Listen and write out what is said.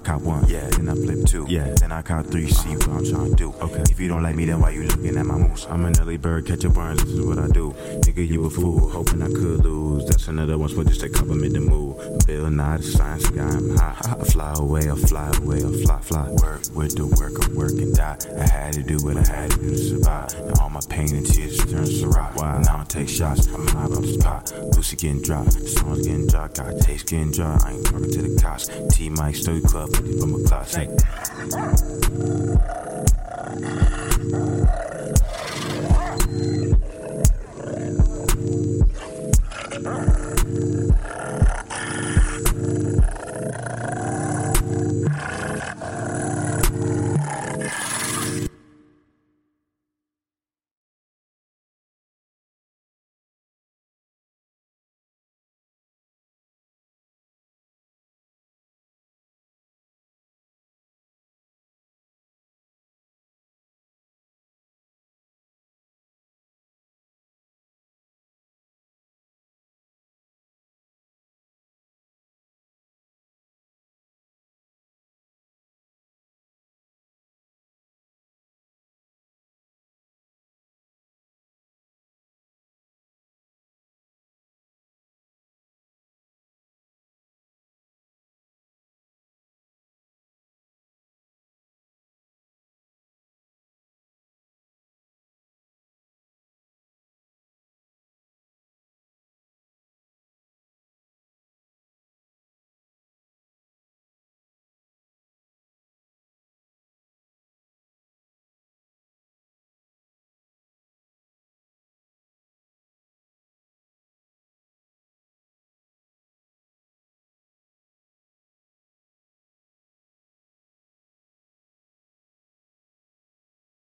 cop one, yeah, then I flip two, yeah, then I cop three, see what I'm trying to do. Okay, if you don't like me, then why you looking at my moves? I'm an early bird, catch a burn, this is what I do. Nigga, you a fool, hoping I could lose. That's another one, but just to compliment the move. Bill Nye, the science guy, I'm high. I fly away, I fly away, I fly. Work with the work, I work and die. I had to do what I had to do to survive. And all my pain and tears turn to rock. Why? Now I take shots, I'm high about this pot. Lucy getting dry, the song's getting dry, got taste getting dry. I ain't talking to the cops. T-Mike, Story Club, 50 from a class. Hey.